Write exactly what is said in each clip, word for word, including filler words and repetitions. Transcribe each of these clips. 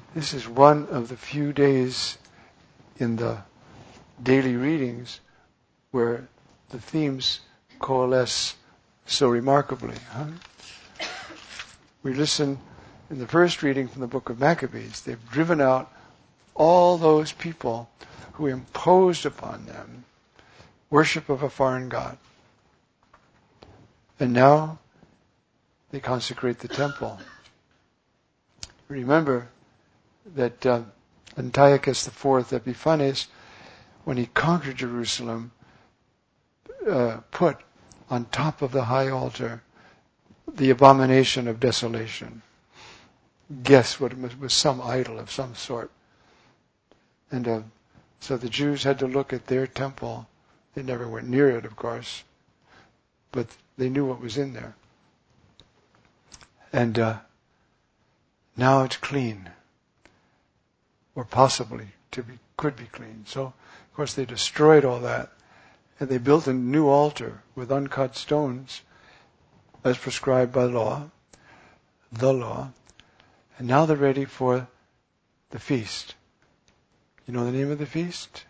This is one of the few days in the daily readings where the themes coalesce so remarkably. Huh? We listen in the first reading from the book of Maccabees. They've driven out all those people who imposed upon them worship of a foreign god. And now they consecrate the temple. Remember that uh, Antiochus the Fourth Epiphanes, when he conquered Jerusalem, uh, put on top of the high altar the abomination of desolation. Guess what it was, was some idol of some sort. And uh, so the Jews had to look at their temple. They never went near it, of course, but they knew what was in there. And uh, now it's clean, or possibly to be could be clean. So, of course, they destroyed all that, and they built a new altar with uncut stones, as prescribed by law, the law. And now they're ready for the feast. You know the name of the feast?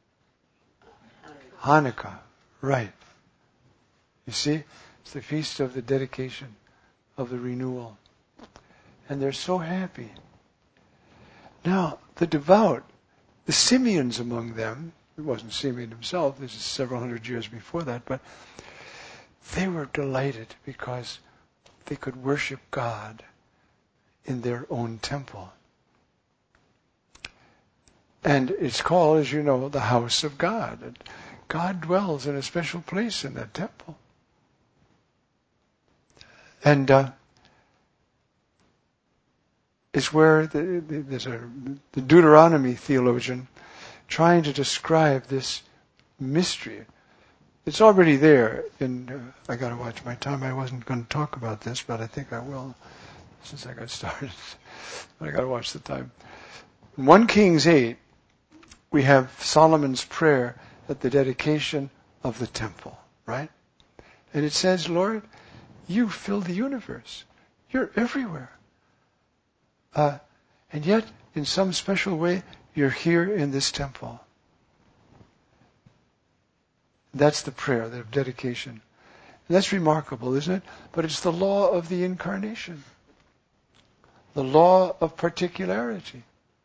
Hanukkah. Right. You see, it's the feast of the dedication, of the renewal. And they're so happy. Now, the devout, the Simeons among them, it wasn't Simeon himself, this is several hundred years before that, but they were delighted because they could worship God in their own temple. And it's called, as you know, the house of God. And God dwells in a special place in that temple. And uh, it's where the, the, there's a the Deuteronomy theologian trying to describe this mystery. It's already there. In uh, I got to watch my time. I wasn't going to talk about this, but I think I will, since I got started. But I got to watch the time. In First Kings eight, we have Solomon's prayer at the dedication of the temple, right? And it says, Lord, you fill the universe. You're everywhere. Uh, and yet, in some special way, you're here in this temple. That's the prayer, the dedication. And that's remarkable, isn't it? But it's the law of the incarnation. The law of particularity.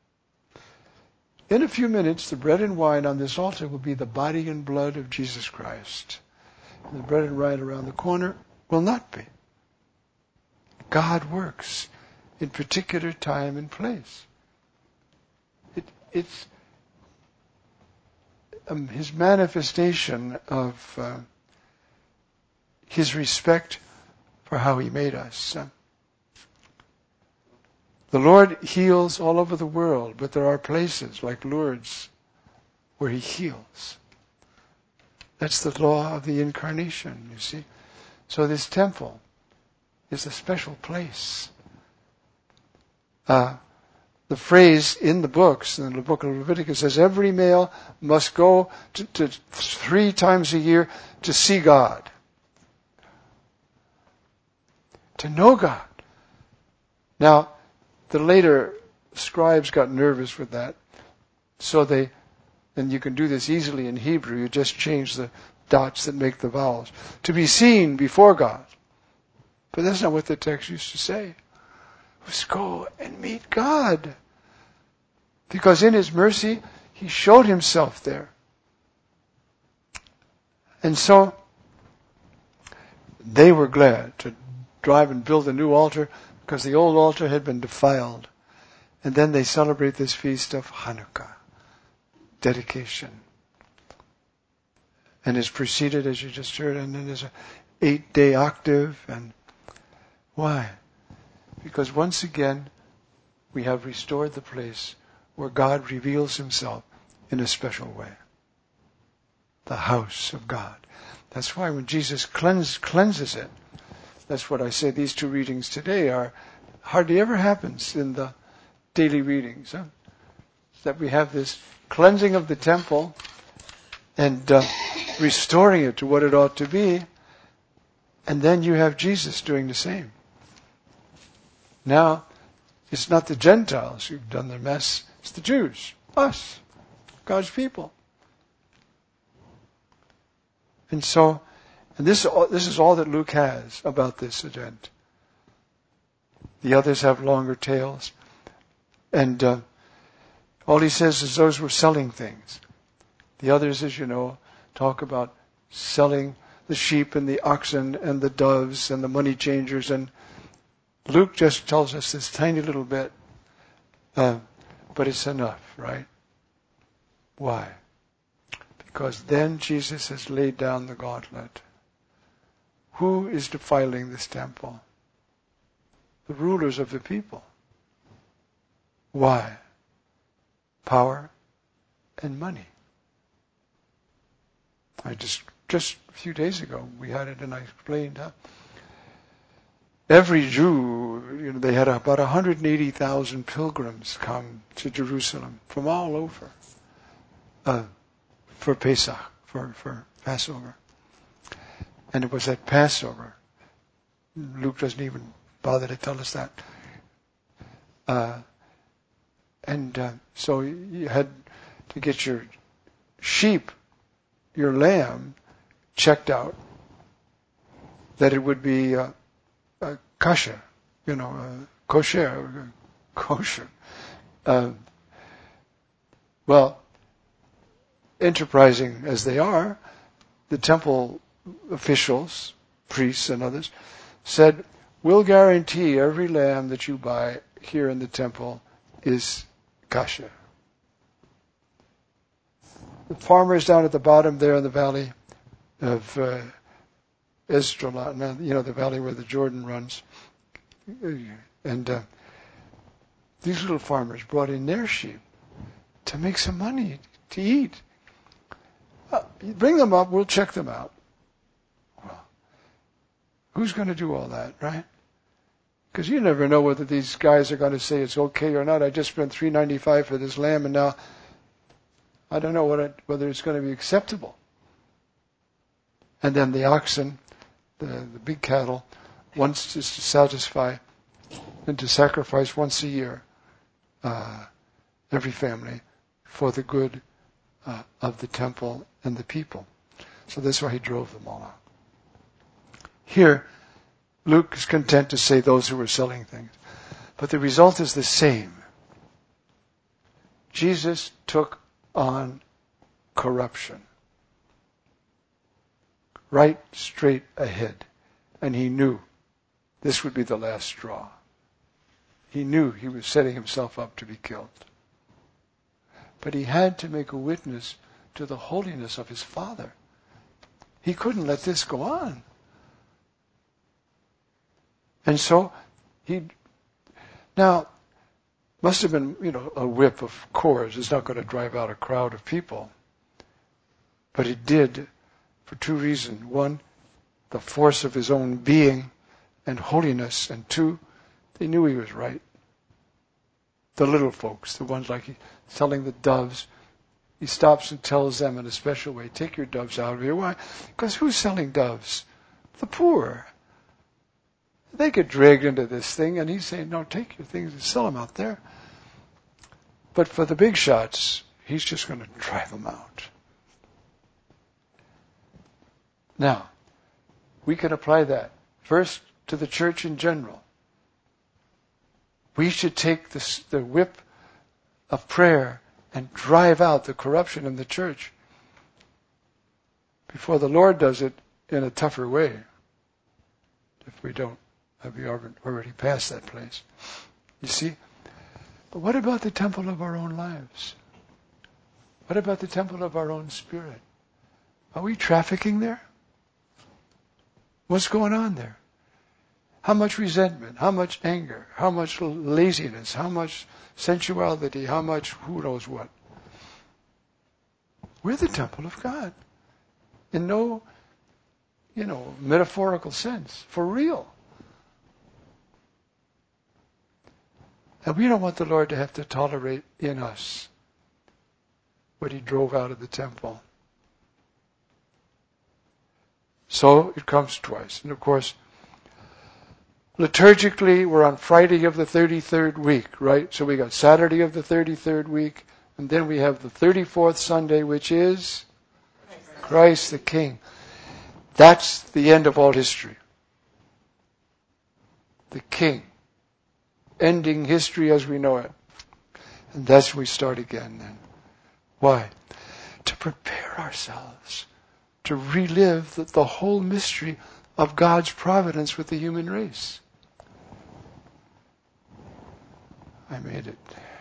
In a few minutes, the bread and wine on this altar will be the body and blood of Jesus Christ. And the bread and wine around the corner will not be. God works in particular time and place. It, it's um, His manifestation of uh, His respect for how He made us. Uh, the Lord heals all over the world, but there are places like Lourdes where He heals. That's the law of the incarnation, you see. So this temple is a special place. Uh, the phrase in the books, in the book of Leviticus, says every male must go to, to three times a year to see God. To know God. Now, the later scribes got nervous with that. So they, and you can do this easily in Hebrew, you just change the dots that make the vowels. To be seen before God. But that's not what the text used to say. It was go and meet God. Because in His mercy, He showed Himself there. And so, they were glad to drive and build a new altar because the old altar had been defiled. And then they celebrate this feast of Hanukkah, dedication. And it's preceded, as you just heard, and then there's an eight-day octave. And why? Because once again, we have restored the place where God reveals Himself in a special way. The house of God. That's why when Jesus cleanse, cleanses it, that's what I say these two readings today are, hardly ever happens in the daily readings. Huh? That we have this cleansing of the temple and uh, restoring it to what it ought to be, and then you have Jesus doing the same. Now, It's not the Gentiles who've done their mess. It's the Jews, us, God's people. And so, and this, this is all that Luke has about this event. The others have longer tales. And uh, all he says is those were selling things. The others, as you know, talk about selling the sheep and the oxen and the doves and the money changers. And Luke just tells us this tiny little bit. Uh, but it's enough, right? Why? Because then Jesus has laid down the gauntlet. Who is defiling this temple? The rulers of the people. Why? Power and money. I just, just a few days ago, we had it and I explained how every Jew, you know, they had about one hundred eighty thousand pilgrims come to Jerusalem from all over uh, for Pesach, for, for Passover. And it was at Passover. Luke doesn't even bother to tell us that. Uh, and uh, so you had to get your sheep, your lamb, checked out, that it would be uh, uh, kosher, you know, uh, kosher, uh, kosher. Uh, well, enterprising as they are, the temple officials, priests and others, said, we'll guarantee every lamb that you buy here in the temple is kosher. The farmers down at the bottom there in the valley of uh, Esdraelon, you know, the valley where the Jordan runs, and uh, these little farmers brought in their sheep to make some money, to eat. Uh, bring them up, we'll check them out. Well, who's going to do all that, right? Because you never know whether these guys are going to say it's okay or not. I just spent three dollars and ninety-five cents for this lamb, and now I don't know what it, whether it's going to be acceptable. And then the oxen, the, the big cattle, once just to satisfy and to sacrifice once a year, uh, every family, for the good uh, of the temple and the people. So that's why he drove them all out. Here, Luke is content to say those who were selling things. But the result is the same. Jesus took on corruption. Right straight ahead. And he knew this would be the last straw. He knew he was setting himself up to be killed. But he had to make a witness to the holiness of his Father. He couldn't let this go on. And so he, now, must have been, you know, a whip of cords. It's not going to drive out a crowd of people. But it did for two reasons. One, the force of his own being and holiness. And two, they knew he was right. The little folks, the ones like he, selling the doves, he stops and tells them in a special way, take your doves out of here. Why? Because who's selling doves? The poor. They get dragged into this thing, and he's saying, no, take your things and sell them out there. But for the big shots, he's just going to drive them out. Now, we can apply that first to the church in general. We should take this, the whip of prayer and drive out the corruption in the church before the Lord does it in a tougher way. If we don't, have we already passed that place? You see? But what about the temple of our own lives? What about the temple of our own spirit? Are we trafficking there? What's going on there? How much resentment? How much anger? How much laziness? How much sensuality? How much who knows what? We're the temple of God. In no, you know, metaphorical sense. For real. And we don't want the Lord to have to tolerate in us what he drove out of the temple. So it comes twice. And of course, Liturgically, we're on Friday of the thirty-third week, right? So we got Saturday of the thirty-third week, and then we have the thirty-fourth Sunday, which is Christ the King. That's the end of all history. The King. Ending history as we know it. And that's when we start again then. Why? To prepare ourselves to relive the, the whole mystery of God's providence with the human race. I made it.